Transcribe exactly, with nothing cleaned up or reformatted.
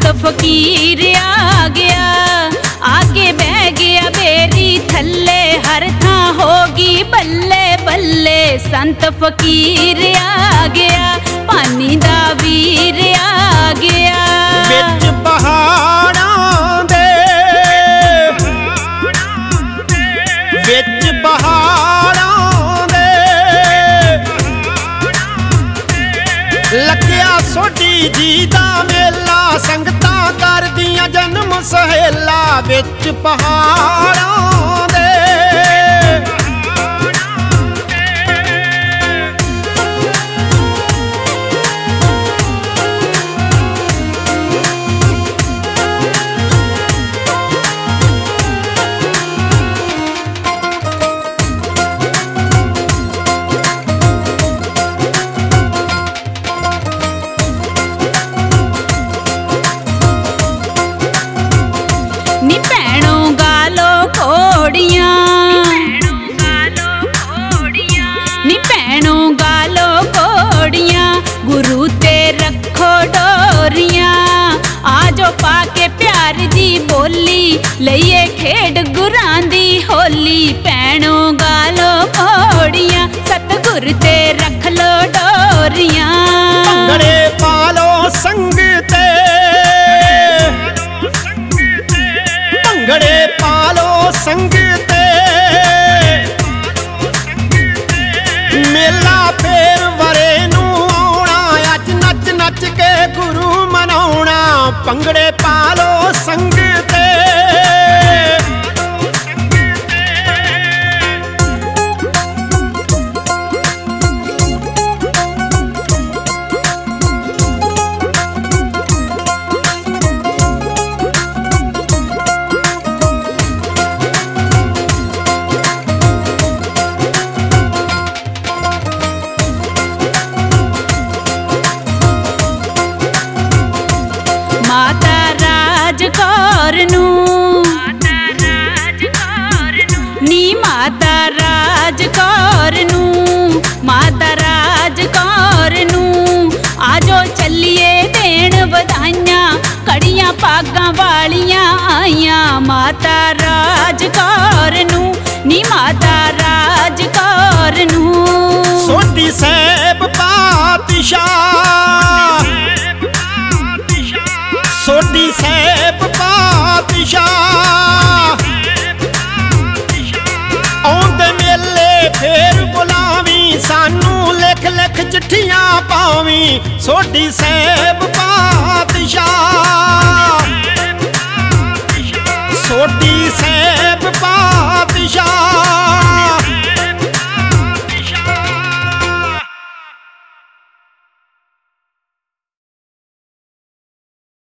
फकीर आ गया, आगे बह गया बेरी थल्ले, हर थां होगी बल्ले बल्ले। संत फकीर आ गया, पानी दा वीर आ गया। विच पहाड़ां दे विच पहाड़ां दे लग्या सोढी जी दा मेला, संगतां करदियां जन्म सहेला। विच पहाड़ां दे नी भैणों गालो घोड़ियां, नी भैणों गालो घोड़ियां, गुरु ते रखो डोरियां। आजो पाके प्यार दी बोली, लइए खेड गुरां दी होली। भैणों गालो घोड़ियां, सतगुर ते रख लो डोरियां। भंगड़े पालो संग ते भंगड़े पालो संग ते, मेला फेर वरे नू आउणा, अज नच नच के गुरु मनाउणा। भंगड़े पालो संग ते माता राज कौर नू, नी माता राज कौर नू, माता राज कौर नू। आजो चलिए देण बधाइयां, कड़ियां पागां वालियां आइयां। माता राज कौर नू, नी माता राज कौर नू। सोढी साहिब पातशाह, सोढी साहिब पातशाह, आउंदे मेले फेर बुलावी, सानू लिख लिख चिट्ठियां पावी। सोढी साहिब पातशाह, सोढी साहिब